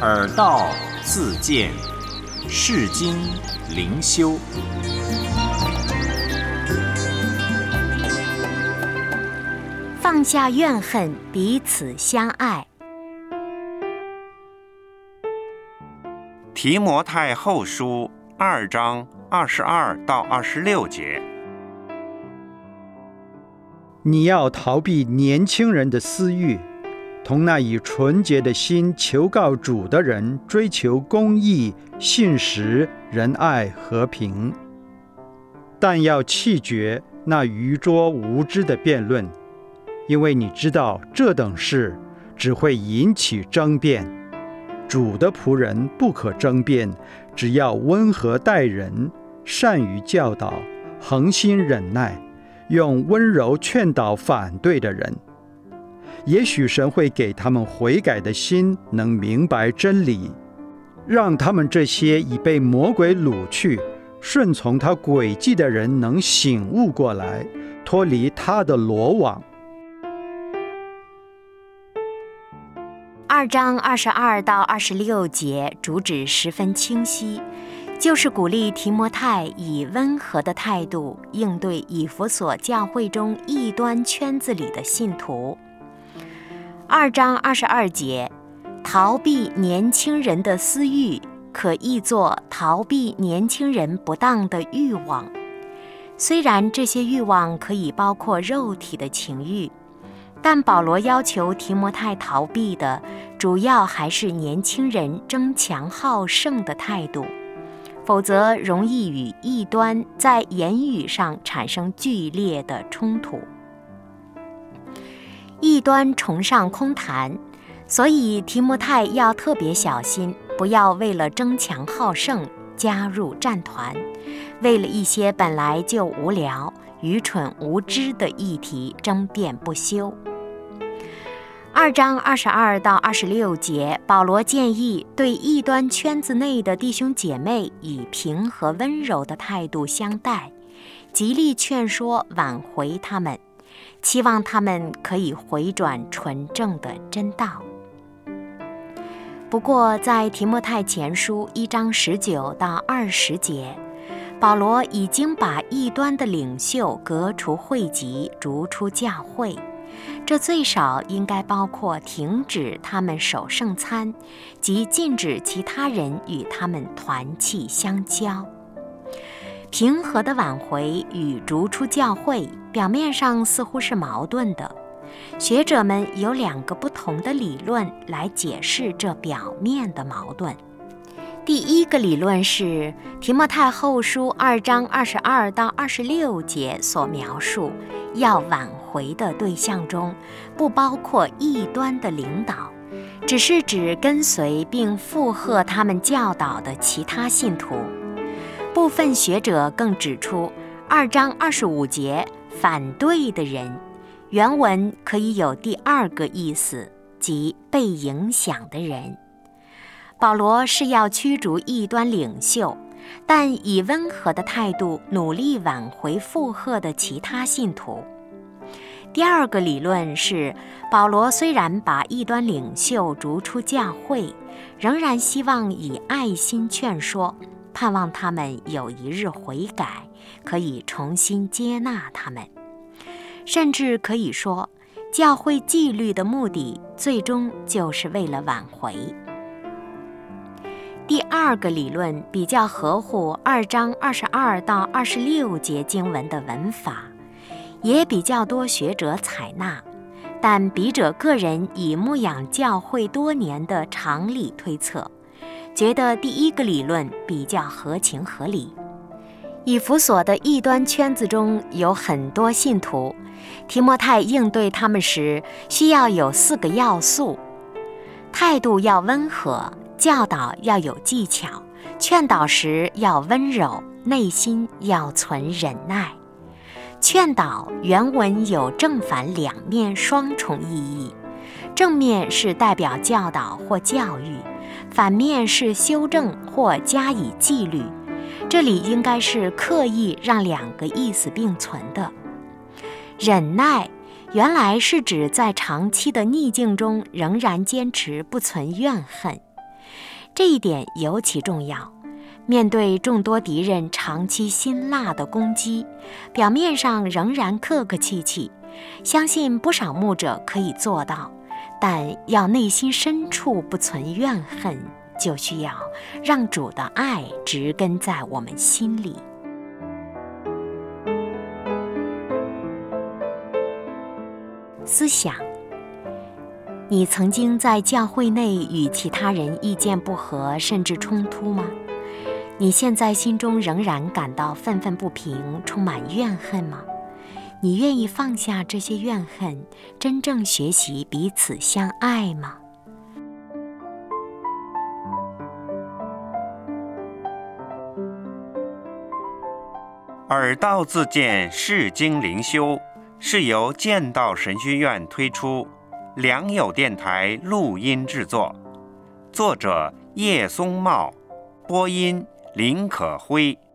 耳道自见，世经灵修。 放下怨恨，彼此相爱。 提摩太后书2章22到26节。 你要逃避年轻人的私欲，同那以纯洁的心求告主的人追求公义、信实、仁爱、和平。但要弃绝那愚拙无知的辩论，因为你知道这等事只会引起争辩。主的仆人不可争辩，只要温和待人，善于教导，恒心忍耐，用温柔劝导反对的人。也许神会给他们悔改的心，能明白真理，让他们这些已被魔鬼掳去、顺从他诡计的人能醒悟过来，脱离他的罗网。 2章22到26节主旨十分清晰，就是鼓励提摩太以温和的态度应对以弗所教会中异端圈子里的信徒。2章22节，逃避年轻人的私欲，可译作逃避年轻人不当的欲望。虽然这些欲望可以包括肉体的情欲，但保罗要求提摩太逃避的主要还是年轻人争强好胜的态度，否则容易与异端在言语上产生剧烈的冲突。异端崇尚空谈，所以提摩太要特别小心，不要为了争强好胜加入战团，为了一些本来就无聊、愚蠢无知的议题争辩不休。2章22到26节，保罗建议对异端圈子内的弟兄姐妹以平和温柔的态度相待，极力劝说挽回他们，期望他们可以回转纯正的真道。不过在提摩太前书1章19到20节，保罗已经把异端的领袖革除会籍，逐出教会，这最少应该包括停止他们守圣餐，及禁止其他人与他们团契相交。平和的挽回与逐出教会表面上似乎是矛盾的，学者们有2个不同的理论来解释这表面的矛盾。第一个理论是提摩太后书2章22到26节所描述要挽回的对象中，不包括异端的领导，只是指跟随并附和他们教导的其他信徒。部分学者更指出2章25节反对的人，原文可以有第2个意思，即被影响的人。保罗是要驱逐异端领袖，但以温和的态度努力挽回附和的其他信徒。第2个理论是，保罗虽然把异端领袖逐出教会，仍然希望以爱心劝说，盼望他们有一日悔改，可以重新接纳他们。甚至可以说，教会纪律的目的最终就是为了挽回。第2个理论比较合乎2章22到26节经文的文法，也比较多学者采纳，但笔者个人以牧养教会多年的常理推测，觉得第1个理论比较合情合理。以弗所的异端圈子中有很多信徒，提摩太应对他们时需要有4个要素：态度要温和，教导要有技巧，劝导时要温柔，内心要存忍耐。劝导原文有正反2面双重意义，正面是代表教导或教育，反面是修正或加以纪律。这里应该是刻意让2个意思并存的。忍耐原来是指在长期的逆境中仍然坚持不存怨恨， 这一点尤其重要。面对众多敌人长期辛辣的攻击，表面上仍然客客气气，相信不少牧者可以做到，但要内心深处不存怨恨，就需要让主的爱植根在我们心里。思想：你曾经在教会内与其他人意见不合，甚至冲突吗？你现在心中仍然感到愤愤不平，充满怨恨吗？你愿意放下这些怨恨，真正学习彼此相爱吗？ 耳道自荐释经灵修是由剑道神学院推出，良友电台录音制作，作者叶松茂，播音林可辉。